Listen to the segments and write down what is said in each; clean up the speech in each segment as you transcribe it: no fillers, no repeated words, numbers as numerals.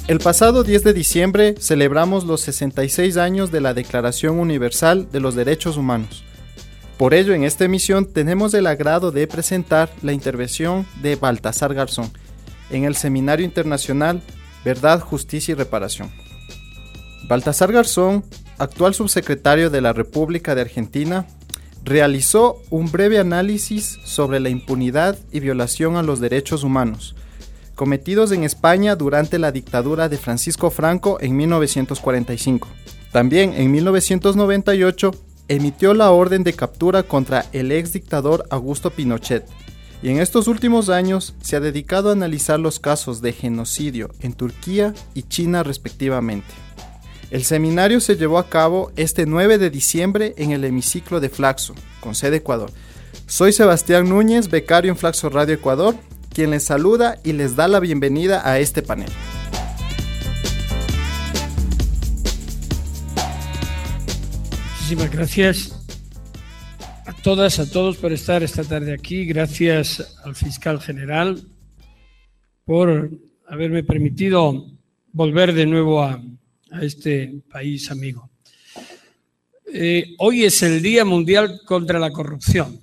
El pasado 10 de diciembre celebramos los 66 años de la Declaración Universal de los Derechos Humanos. Por ello, en esta emisión tenemos el agrado de presentar la intervención de Baltasar Garzón en el Seminario Internacional Verdad, Justicia y Reparación. Baltasar Garzón, actual subsecretario de la República de Argentina, realizó un breve análisis sobre la impunidad y violación a los derechos humanos cometidos en España durante la dictadura de Francisco Franco en 1945. También en 1998 emitió la orden de captura contra el ex dictador Augusto Pinochet, y en estos últimos años se ha dedicado a analizar los casos de genocidio en Turquía y China respectivamente. El seminario se llevó a cabo este 9 de diciembre en el hemiciclo de Flaxo, con sede Ecuador. Soy Sebastián Núñez, becario en Flaxo Radio Ecuador, quien les saluda y les da la bienvenida a este panel. Muchísimas gracias a todas, a todos por estar esta tarde aquí. Gracias al fiscal general por haberme permitido volver de nuevo a este país amigo. Hoy es el Día Mundial contra la Corrupción.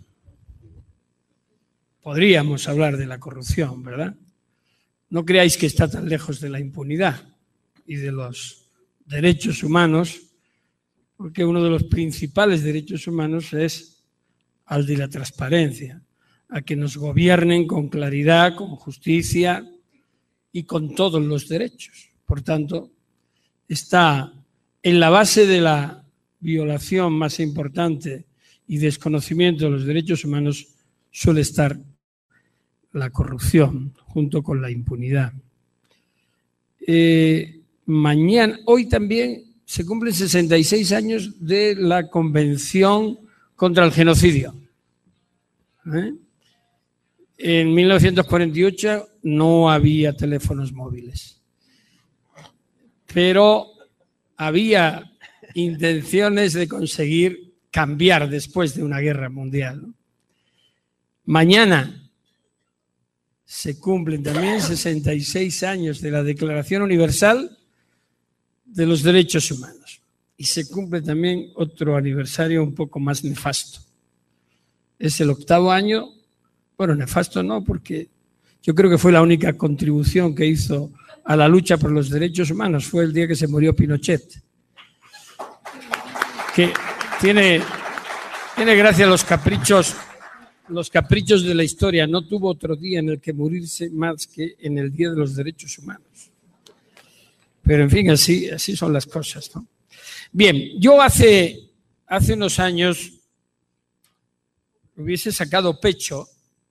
Podríamos hablar de la corrupción, ¿verdad? No creáis que está tan lejos de la impunidad y de los derechos humanos, porque uno de los principales derechos humanos es el de la transparencia, a que nos gobiernen con claridad, con justicia y con todos los derechos. Por tanto, está en la base de la violación más importante y desconocimiento de los derechos humanos suele estar la corrupción, junto con la impunidad. Hoy también se cumplen 66 años de la Convención contra el Genocidio. En 1948 no había teléfonos móviles, pero había intenciones de conseguir cambiar después de una guerra mundial, ¿no? Mañana se cumplen también 66 años de la Declaración Universal de los Derechos Humanos. Y se cumple también otro aniversario un poco más nefasto. Es el 8º año, bueno, nefasto no, porque yo creo que fue la única contribución que hizo a la lucha por los derechos humanos. Fue el día que se murió Pinochet. Que tiene gracia los caprichos de la historia. No tuvo otro día en el que morirse más que en el Día de los Derechos Humanos. Pero en fin, así son las cosas, ¿no? Bien, yo hace unos años hubiese sacado pecho,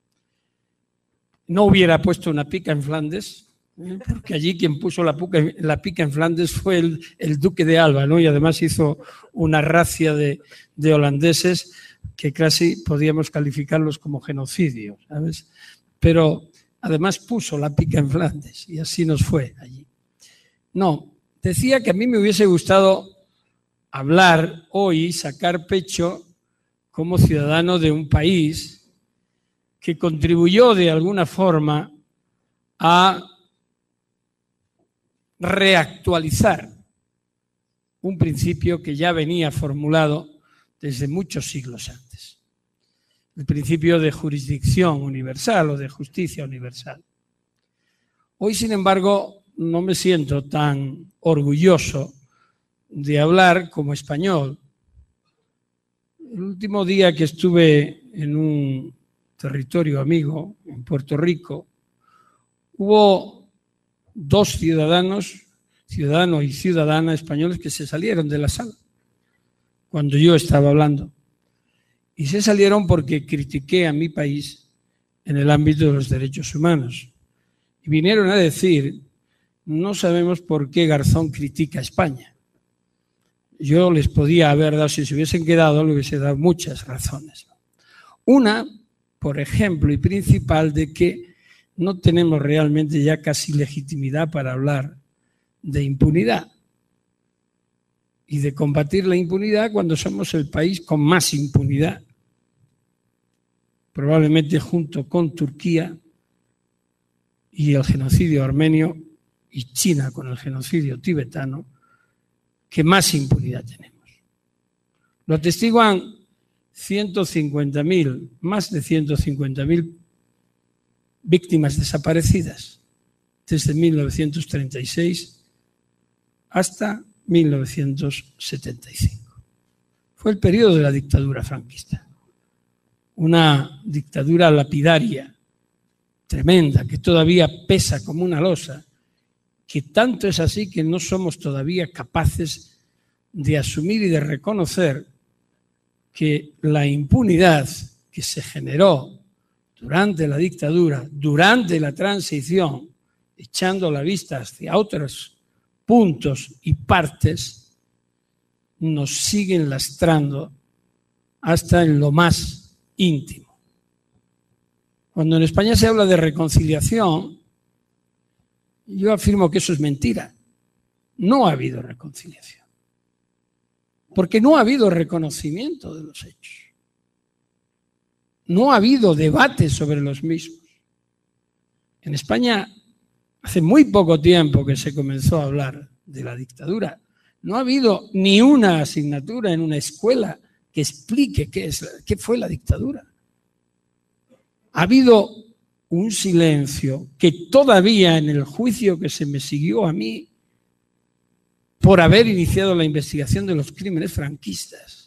no hubiera puesto una pica en Flandes, porque allí quien puso la pica en Flandes fue el duque de Alba, ¿no? Y además hizo una racia de holandeses que casi podíamos calificarlos como genocidio, ¿sabes? Pero además puso la pica en Flandes y así nos fue allí. No, decía que a mí me hubiese gustado hablar hoy, sacar pecho como ciudadano de un país que contribuyó de alguna forma a reactualizar un principio que ya venía formulado desde muchos siglos antes. El principio de jurisdicción universal o de justicia universal. Hoy, sin embargo, no me siento tan orgulloso de hablar como español. El último día que estuve en un territorio amigo, en Puerto Rico, hubo 2 ciudadano y ciudadana españoles que se salieron de la sala cuando yo estaba hablando. Y se salieron porque critiqué a mi país en el ámbito de los derechos humanos. Y vinieron a decir, no sabemos por qué Garzón critica a España. Yo les podía haber dado, si se hubiesen quedado, les hubiese dado muchas razones. Una, por ejemplo, y principal, de que no tenemos realmente ya casi legitimidad para hablar de impunidad. Y de combatir la impunidad cuando somos el país con más impunidad. Probablemente junto con Turquía y el genocidio armenio y China con el genocidio tibetano, que más impunidad tenemos. Lo atestiguan 150.000, más de 150.000 víctimas desaparecidas desde 1936 hasta 1975. Fue el periodo de la dictadura franquista. Una dictadura lapidaria, tremenda, que todavía pesa como una losa, que tanto es así que no somos todavía capaces de asumir y de reconocer que la impunidad que se generó durante la dictadura, durante la transición, echando la vista hacia otros puntos y partes, nos siguen lastrando hasta en lo más íntimo. Cuando en España se habla de reconciliación, yo afirmo que eso es mentira. No ha habido reconciliación. Porque no ha habido reconocimiento de los hechos. No ha habido debate sobre los mismos. En España, hace muy poco tiempo que se comenzó a hablar de la dictadura. No ha habido ni una asignatura en una escuela que explique qué fue la dictadura. Ha habido un silencio que todavía en el juicio que se me siguió a mí por haber iniciado la investigación de los crímenes franquistas,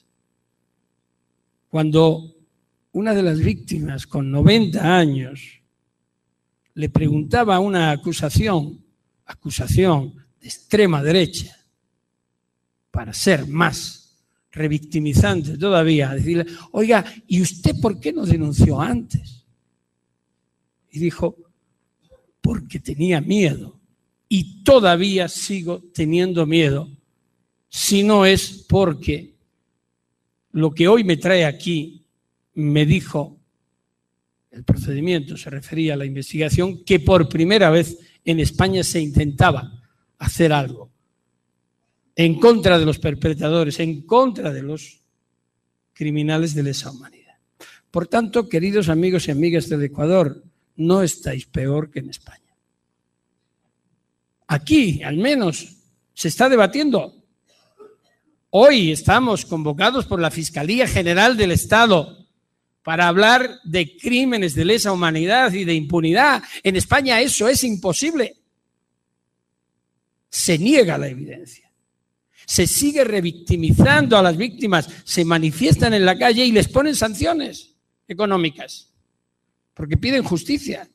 cuando una de las víctimas con 90 años le preguntaba a una acusación de extrema derecha, para ser más revictimizante todavía, decirle, oiga, ¿y usted por qué no denunció antes? Y dijo, porque tenía miedo y todavía sigo teniendo miedo, si no es porque lo que hoy me trae aquí me dijo, el procedimiento se refería a la investigación, que por primera vez en España se intentaba hacer algo en contra de los perpetradores, en contra de los criminales de lesa humanidad. Por tanto, queridos amigos y amigas del Ecuador, no estáis peor que en España. Aquí, al menos, se está debatiendo. Hoy estamos convocados por la Fiscalía General del Estado para hablar de crímenes de lesa humanidad y de impunidad. En España eso es imposible. Se niega la evidencia. Se sigue revictimizando a las víctimas, se manifiestan en la calle y les ponen sanciones económicas, porque piden justicia.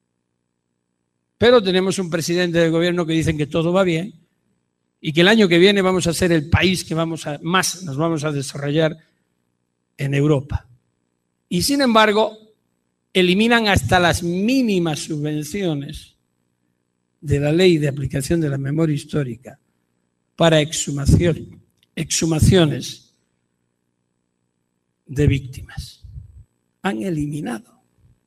Pero tenemos un presidente del gobierno que dicen que todo va bien y que el año que viene vamos a ser el país que más nos vamos a desarrollar en Europa. Y sin embargo, eliminan hasta las mínimas subvenciones de la ley de aplicación de la memoria histórica para exhumaciones de víctimas. Han eliminado.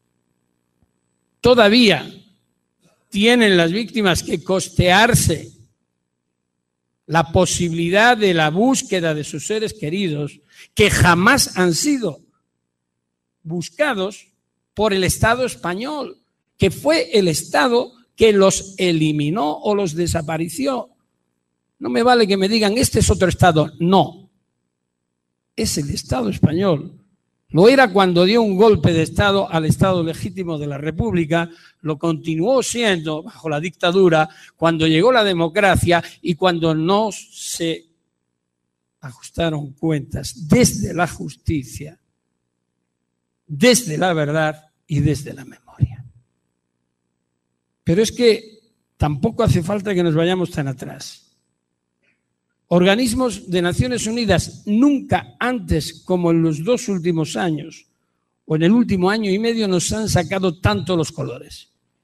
Todavía tienen las víctimas que costearse la posibilidad de la búsqueda de sus seres queridos que jamás han sido buscados por el Estado español, que fue el Estado que los eliminó o los desapareció. No me vale que me digan, este es otro Estado. No, es el Estado español. Lo era cuando dio un golpe de Estado al Estado legítimo de la República, lo continuó siendo bajo la dictadura, cuando llegó la democracia y cuando no se ajustaron cuentas desde la justicia, desde la verdad y desde la memoria. Pero es que tampoco hace falta que nos vayamos tan atrás. Organismos de Naciones Unidas nunca antes como en los 2 últimos años o en el último año y medio nos han sacado tanto los colores.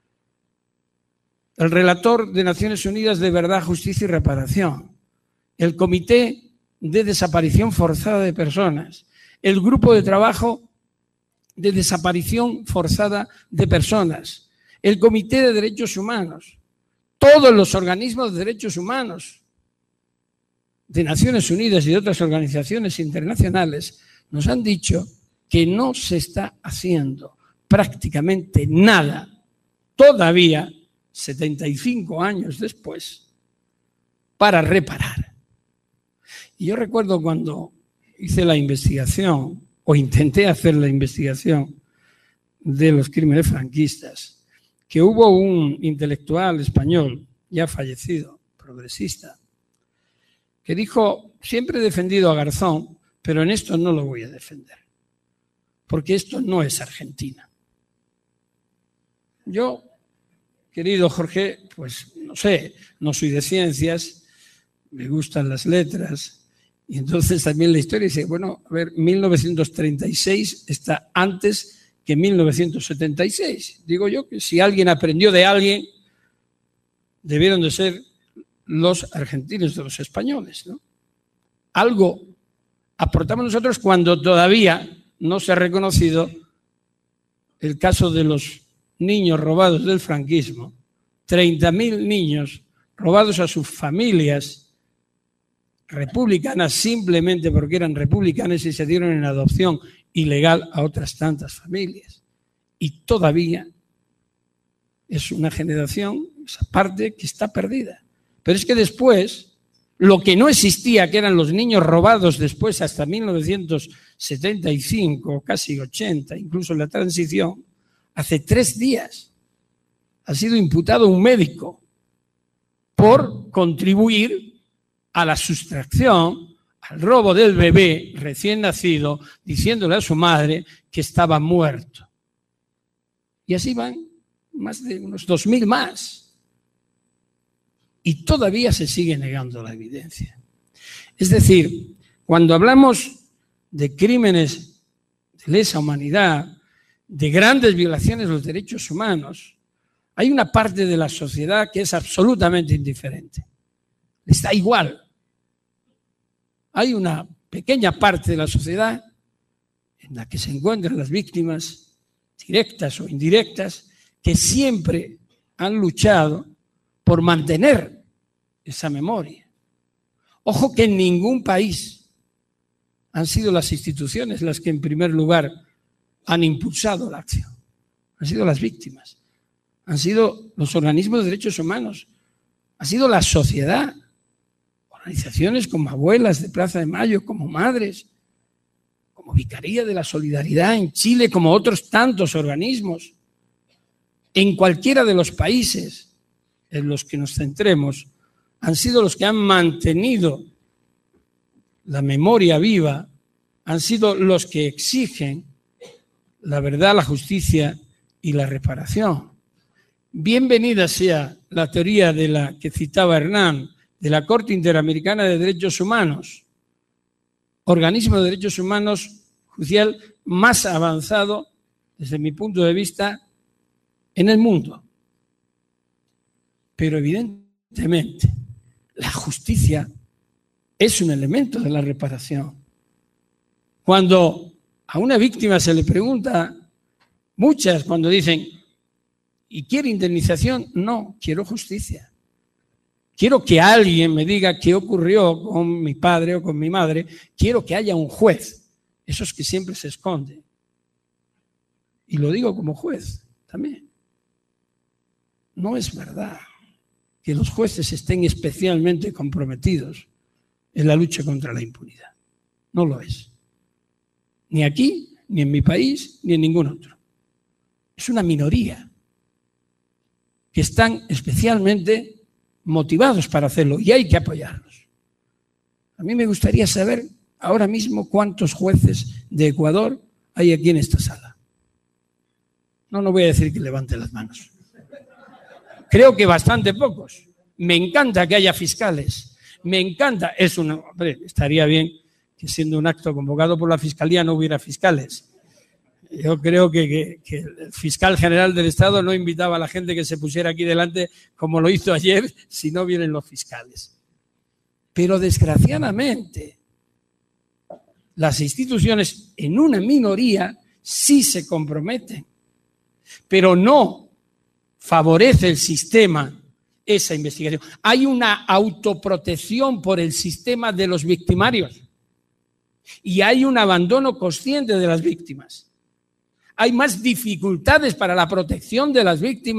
El relator de Naciones Unidas de Verdad, Justicia y Reparación, el Comité de Desaparición Forzada de Personas, el Grupo de Trabajo de Desaparición Forzada de Personas, el Comité de Derechos Humanos, todos los organismos de derechos humanos de Naciones Unidas y de otras organizaciones internacionales nos han dicho que no se está haciendo prácticamente nada todavía 75 años después, para reparar. Y yo recuerdo cuando hice la investigación, o intenté hacer la investigación de los crímenes franquistas, que hubo un intelectual español, ya fallecido, progresista, que dijo: siempre he defendido a Garzón, pero en esto no lo voy a defender, porque esto no es Argentina. Yo, querido Jorge, pues no sé, no soy de ciencias, me gustan las letras, y entonces también la historia dice, bueno, a ver, 1936 está antes que 1976. Digo yo que si alguien aprendió de alguien, debieron de ser los argentinos de los españoles, ¿no? Algo aportamos nosotros cuando todavía no se ha reconocido el caso de los niños robados del franquismo, 30.000 niños robados a sus familias republicanas simplemente porque eran republicanas y se dieron en adopción ilegal a otras tantas familias. Y todavía es una generación, esa parte, que está perdida. Pero es que después, lo que no existía, que eran los niños robados después hasta 1975, casi 80, incluso en la transición, hace 3 días ha sido imputado un médico por contribuir a la sustracción, al robo del bebé recién nacido, diciéndole a su madre que estaba muerto. Y así van más de unos 2.000 más. Y todavía se sigue negando la evidencia. Es decir, cuando hablamos de crímenes de lesa humanidad, de grandes violaciones de los derechos humanos, hay una parte de la sociedad que es absolutamente indiferente. Les da igual. Hay una pequeña parte de la sociedad en la que se encuentran las víctimas directas o indirectas que siempre han luchado por mantener esa memoria. Ojo que en ningún país han sido las instituciones las que en primer lugar han impulsado la acción. Han sido las víctimas, han sido los organismos de derechos humanos, ha sido la sociedad. Organizaciones como Abuelas de Plaza de Mayo, como Madres, como Vicaría de la Solidaridad en Chile, como otros tantos organismos. En cualquiera de los países en los que nos centremos, han sido los que han mantenido la memoria viva, han sido los que exigen la verdad, la justicia y la reparación. Bienvenida sea la teoría de la que citaba Hernán, de la Corte Interamericana de Derechos Humanos, organismo de derechos humanos judicial más avanzado, desde mi punto de vista, en el mundo. Pero evidentemente, la justicia es un elemento de la reparación. Cuando a una víctima se le pregunta, muchas cuando dicen, ¿y quiere indemnización? No, quiero justicia. Quiero que alguien me diga qué ocurrió con mi padre o con mi madre. Quiero que haya un juez, esos que siempre se esconden. Y lo digo como juez también. No es verdad que los jueces estén especialmente comprometidos en la lucha contra la impunidad. No lo es. Ni aquí, ni en mi país, ni en ningún otro. Es una minoría que están especialmente motivados para hacerlo y hay que apoyarlos. A mí me gustaría saber ahora mismo cuántos jueces de Ecuador hay aquí en esta sala. No voy a decir que levante las manos. Creo que bastante pocos. Me encanta que haya fiscales. Me encanta. Hombre, estaría bien que siendo un acto convocado por la Fiscalía no hubiera fiscales. Yo creo que el fiscal general del Estado no invitaba a la gente que se pusiera aquí delante como lo hizo ayer si no vienen los fiscales. Pero desgraciadamente las instituciones en una minoría sí se comprometen, pero no favorece el sistema esa investigación. Hay una autoprotección por el sistema de los victimarios y hay un abandono consciente de las víctimas. Hay más dificultades para la protección de las víctimas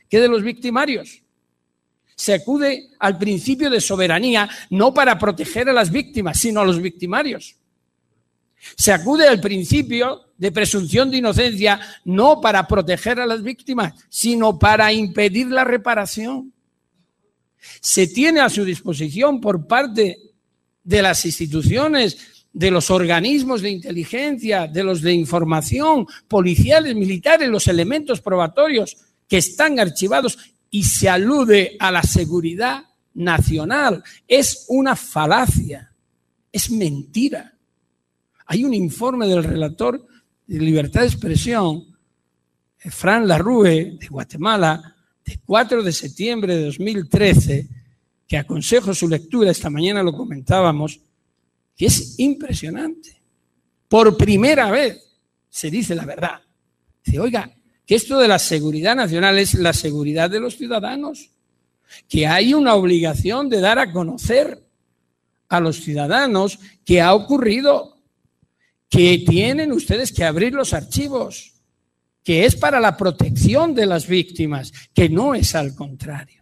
que de los victimarios. Se acude al principio de soberanía no para proteger a las víctimas, sino a los victimarios. Se acude al principio de presunción de inocencia no para proteger a las víctimas, sino para impedir la reparación. Se tiene a su disposición por parte de las instituciones, de los organismos de inteligencia, de los de información, policiales, militares, los elementos probatorios que están archivados, y se alude a la seguridad nacional. Es una falacia, es mentira. Hay un informe del relator de libertad de expresión, Fran Larrue, de Guatemala, de 4 de septiembre de 2013, que aconsejo su lectura, esta mañana lo comentábamos, que es impresionante. Por primera vez se dice la verdad. Dice, oiga, que esto de la seguridad nacional es la seguridad de los ciudadanos, que hay una obligación de dar a conocer a los ciudadanos qué ha ocurrido, que tienen ustedes que abrir los archivos, que es para la protección de las víctimas, que no es al contrario.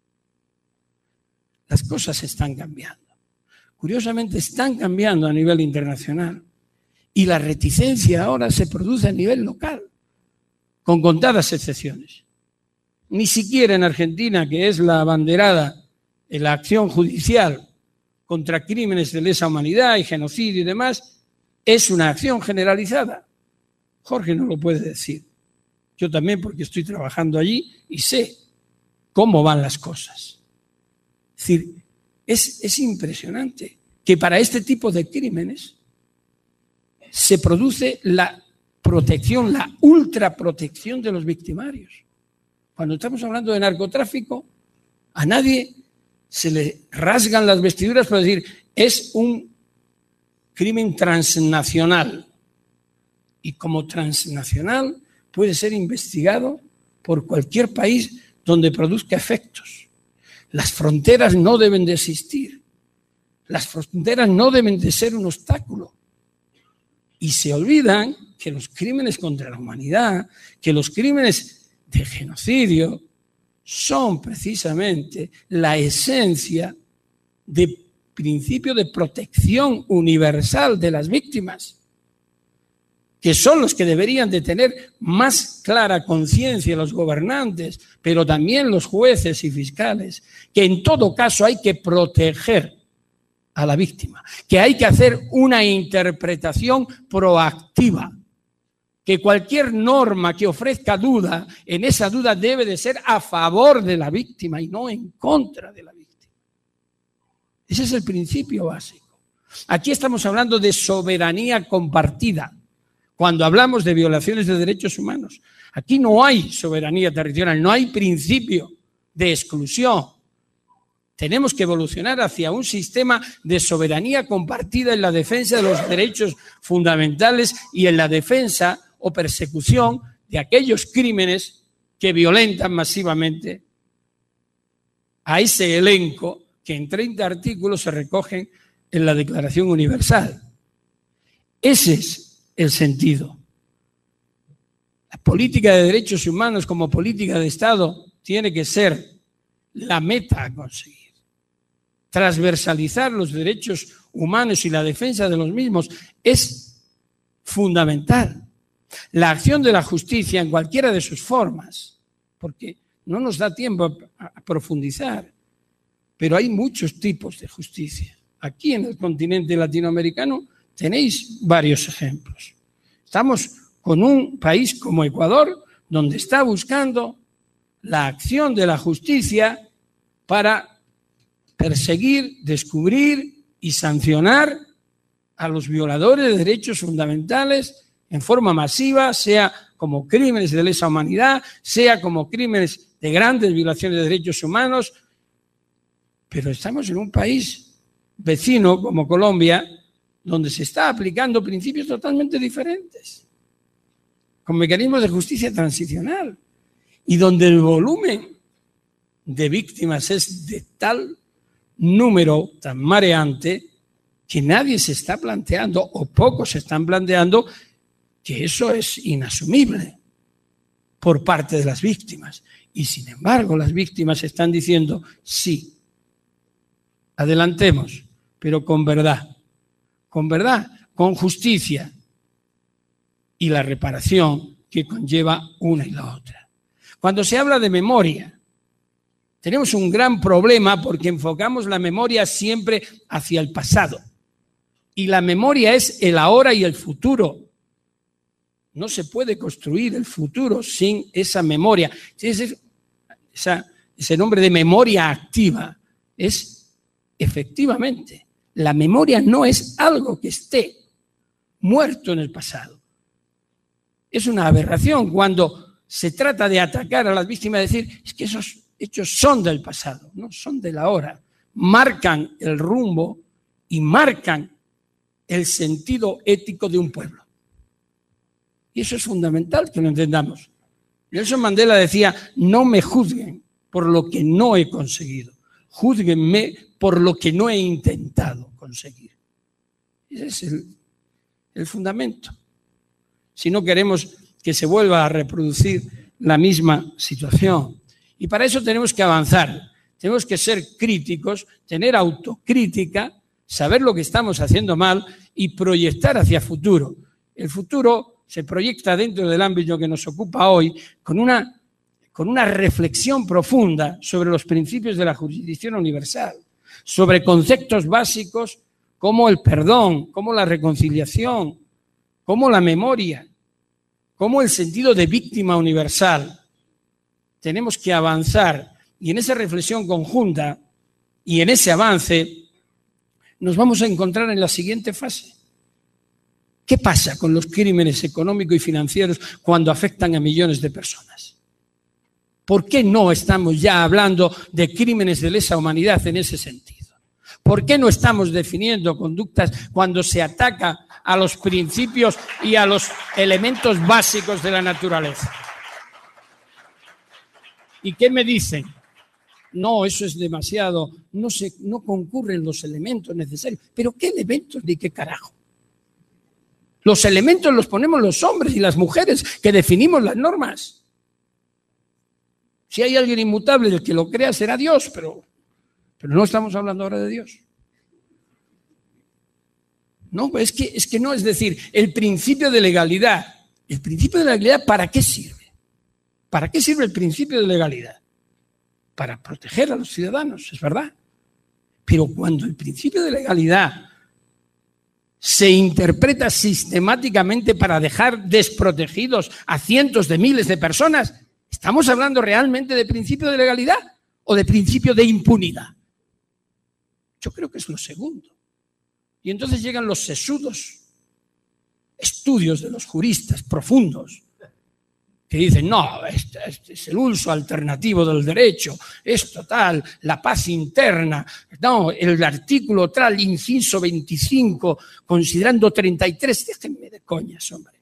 Las cosas están cambiando. Curiosamente están cambiando a nivel internacional y la reticencia ahora se produce a nivel local, con contadas excepciones. Ni siquiera en Argentina, que es la abanderada en la acción judicial contra crímenes de lesa humanidad y genocidio y demás, es una acción generalizada. Jorge no lo puede decir. Yo también, porque estoy trabajando allí y sé cómo van las cosas. Es decir, es impresionante que para este tipo de crímenes se produce la protección, la ultraprotección de los victimarios. Cuando estamos hablando de narcotráfico, a nadie se le rasgan las vestiduras para decir es un crimen transnacional. Y como transnacional puede ser investigado por cualquier país donde produzca efectos. Las fronteras no deben de existir. Las fronteras no deben de ser un obstáculo. Y se olvidan que los crímenes contra la humanidad, que los crímenes de genocidio son precisamente la esencia de principio de protección universal de las víctimas, que son los que deberían de tener más clara conciencia los gobernantes, pero también los jueces y fiscales, que en todo caso hay que proteger a la víctima, que hay que hacer una interpretación proactiva, que cualquier norma que ofrezca duda, en esa duda debe de ser a favor de la víctima y no en contra de la víctima. Ese es el principio básico. Aquí estamos hablando de soberanía compartida. Cuando hablamos de violaciones de derechos humanos, aquí no hay soberanía territorial, no hay principio de exclusión. Tenemos que evolucionar hacia un sistema de soberanía compartida en la defensa de los derechos fundamentales y en la defensa o persecución de aquellos crímenes que violentan masivamente a ese elenco que en 30 artículos se recogen en la Declaración Universal. Ese es el sentido. La política de derechos humanos como política de Estado tiene que ser la meta a conseguir. Transversalizar los derechos humanos y la defensa de los mismos es fundamental. La acción de la justicia en cualquiera de sus formas, porque no nos da tiempo a profundizar, pero hay muchos tipos de justicia. Aquí en el continente latinoamericano tenéis varios ejemplos. Estamos con un país como Ecuador, donde está buscando la acción de la justicia para perseguir, descubrir y sancionar a los violadores de derechos fundamentales en forma masiva, sea como crímenes de lesa humanidad, sea como crímenes de grandes violaciones de derechos humanos. Pero estamos en un país vecino como Colombia, donde se está aplicando principios totalmente diferentes, con mecanismos de justicia transicional, y donde el volumen de víctimas es de tal número tan mareante que nadie se está planteando, o pocos se están planteando, que eso es inasumible por parte de las víctimas. Y sin embargo, las víctimas están diciendo, sí, adelantemos, pero con verdad, con justicia y la reparación que conlleva una y la otra. Cuando se habla de memoria, tenemos un gran problema porque enfocamos la memoria siempre hacia el pasado. Y la memoria es el ahora y el futuro. No se puede construir el futuro sin esa memoria. Ese nombre de memoria activa es efectivamente, la memoria no es algo que esté muerto en el pasado. Es una aberración cuando se trata de atacar a las víctimas, decir, es que esos hechos son del pasado, no son del ahora. Marcan el rumbo y marcan el sentido ético de un pueblo. Y eso es fundamental que lo entendamos. Nelson Mandela decía, no me juzguen por lo que no he conseguido, júzguenme por lo que no he intentado conseguir. Ese es el fundamento. Si no queremos que se vuelva a reproducir la misma situación. Y para eso tenemos que avanzar, tenemos que ser críticos, tener autocrítica, saber lo que estamos haciendo mal y proyectar hacia el futuro. El futuro se proyecta dentro del ámbito que nos ocupa hoy con una reflexión profunda sobre los principios de la jurisdicción universal, sobre conceptos básicos como el perdón, como la reconciliación, como la memoria, como el sentido de víctima universal. Tenemos que avanzar y en esa reflexión conjunta y en ese avance nos vamos a encontrar en la siguiente fase. ¿Qué pasa con los crímenes económicos y financieros cuando afectan a millones de personas? ¿Por qué no estamos ya hablando de crímenes de lesa humanidad en ese sentido? ¿Por qué no estamos definiendo conductas cuando se ataca a los principios y a los elementos básicos de la naturaleza? ¿Y qué me dicen? No, eso es demasiado, no concurren los elementos necesarios. ¿Pero qué elementos ni qué carajo? Los elementos los ponemos los hombres y las mujeres que definimos las normas. Si hay alguien inmutable, el que lo crea será Dios, pero no estamos hablando ahora de Dios. No, es que no, es decir, el principio de legalidad. ¿El principio de legalidad para qué sirve? ¿Para qué sirve el principio de legalidad? Para proteger a los ciudadanos, es verdad. Pero cuando el principio de legalidad se interpreta sistemáticamente para dejar desprotegidos a cientos de miles de personas, ¿estamos hablando realmente de principio de legalidad o de principio de impunidad? Yo creo que es lo segundo. Y entonces llegan los sesudos estudios de los juristas profundos que dicen, no, este es el uso alternativo del derecho, esto tal, la paz interna, no, el artículo tal, inciso 25, considerando 33, déjenme de coñas, hombre.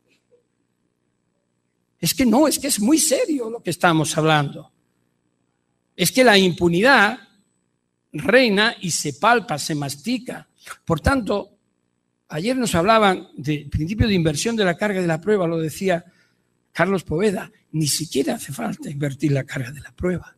Es que no, es que es muy serio lo que estamos hablando. Es que la impunidad reina y se palpa, se mastica. Por tanto, ayer nos hablaban del principio de inversión de la carga de la prueba, lo decía Carlos Poveda, ni siquiera hace falta invertir la carga de la prueba.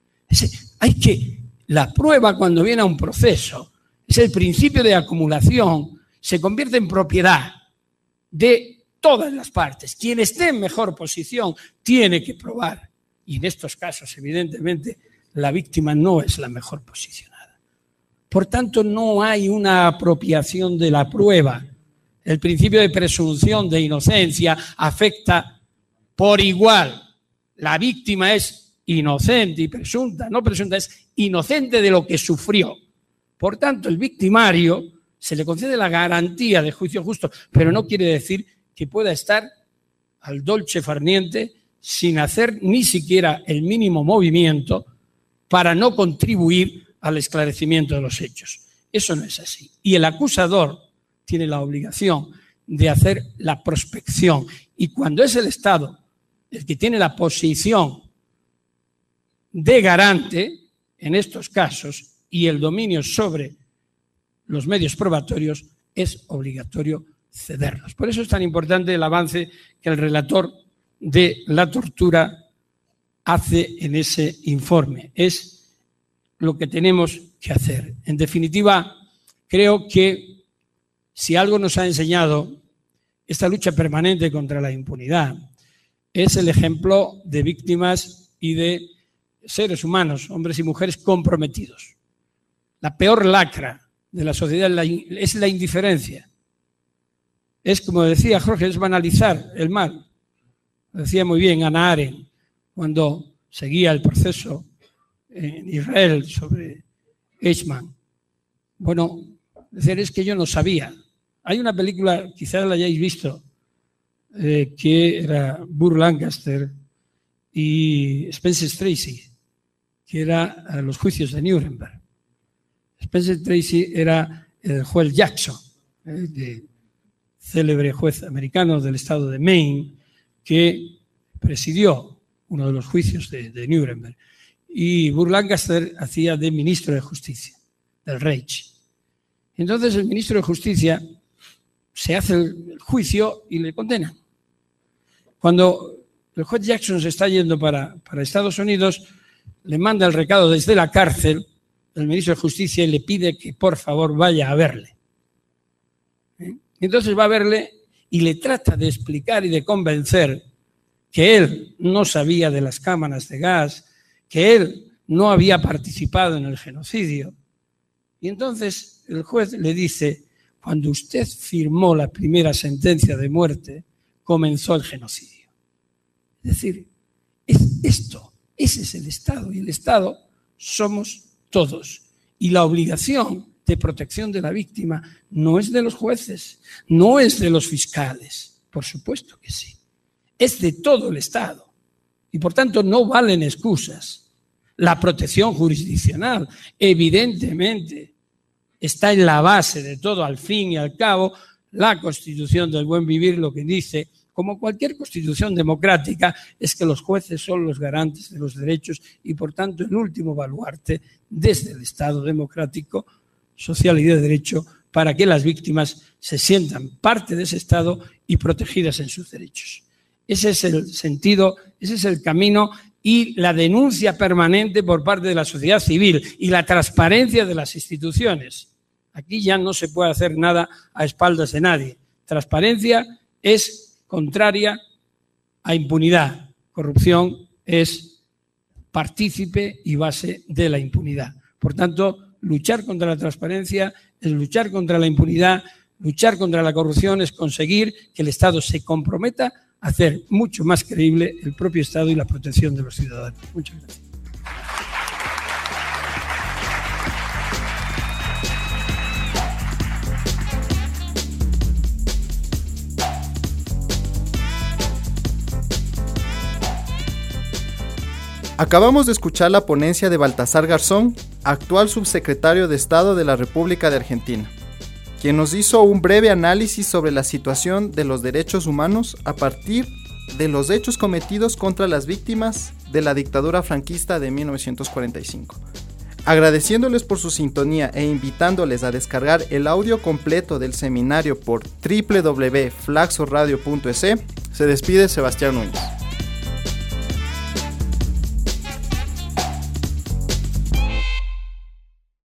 La prueba cuando viene a un proceso, es el principio de acumulación, se convierte en propiedad de todas las partes. Quien esté en mejor posición tiene que probar. Y en estos casos, evidentemente, la víctima no es la mejor posicionada. Por tanto, no hay una apropiación de la prueba. El principio de presunción de inocencia afecta por igual. La víctima es inocente y presunta, no presunta, es inocente de lo que sufrió. Por tanto, el victimario se le concede la garantía de juicio justo, pero no quiere decir que pueda estar al dolce far niente sin hacer ni siquiera el mínimo movimiento para no contribuir al esclarecimiento de los hechos. Eso no es así. Y el acusador tiene la obligación de hacer la prospección. Y cuando es el Estado el que tiene la posición de garante en estos casos y el dominio sobre los medios probatorios, es obligatorio cederlos. Por eso es tan importante el avance que el relator de la tortura hace en ese informe. Es lo que tenemos que hacer. En definitiva, creo que si algo nos ha enseñado esta lucha permanente contra la impunidad, es el ejemplo de víctimas y de seres humanos, hombres y mujeres comprometidos. La peor lacra de la sociedad es la indiferencia. Es, como decía Jorge, es banalizar el mal. Lo decía muy bien Hannah Arendt cuando seguía el proceso en Israel sobre Eichmann. Bueno, decir, es que yo no sabía. Hay una película, quizás la hayáis visto, que era Burt Lancaster y Spencer Tracy, que era Los juicios de Nuremberg. Spencer Tracy era el juez Jackson, célebre juez americano del estado de Maine, que presidió uno de los juicios de Nuremberg. Y Burt Lancaster hacía de ministro de Justicia del Reich. Entonces el ministro de Justicia se hace el juicio y le condenan. Cuando el juez Jackson se está yendo para Estados Unidos, le manda el recado desde la cárcel el ministro de Justicia y le pide que por favor vaya a verle. Entonces va a verle y le trata de explicar y de convencer que él no sabía de las cámaras de gas, que él no había participado en el genocidio. Y entonces el juez le dice: cuando usted firmó la primera sentencia de muerte, comenzó el genocidio. Es decir, es esto, ese es el Estado, y el Estado somos todos. Y la obligación de protección de la víctima no es de los jueces, no es de los fiscales, por supuesto que sí, es de todo el Estado. Y por tanto no valen excusas. La protección jurisdiccional, evidentemente, está en la base de todo. Al fin y al cabo, la Constitución del buen vivir lo que dice, como cualquier constitución democrática, es que los jueces son los garantes de los derechos y, por tanto, el último baluarte desde el Estado democrático, social y de derecho, para que las víctimas se sientan parte de ese Estado y protegidas en sus derechos. Ese es el sentido, ese es el camino, y la denuncia permanente por parte de la sociedad civil y la transparencia de las instituciones. Aquí ya no se puede hacer nada a espaldas de nadie. Transparencia es contraria a impunidad. Corrupción es partícipe y base de la impunidad. Por tanto, luchar contra la transparencia es luchar contra la impunidad, luchar contra la corrupción es conseguir que el Estado se comprometa a hacer mucho más creíble el propio Estado y la protección de los ciudadanos. Muchas gracias. Acabamos de escuchar la ponencia de Baltasar Garzón, actual subsecretario de Estado de la República de Argentina, quien nos hizo un breve análisis sobre la situación de los derechos humanos a partir de los hechos cometidos contra las víctimas de la dictadura franquista de 1945. Agradeciéndoles por su sintonía e invitándoles a descargar el audio completo del seminario por www.flaxoradio.es, se despide Sebastián Núñez.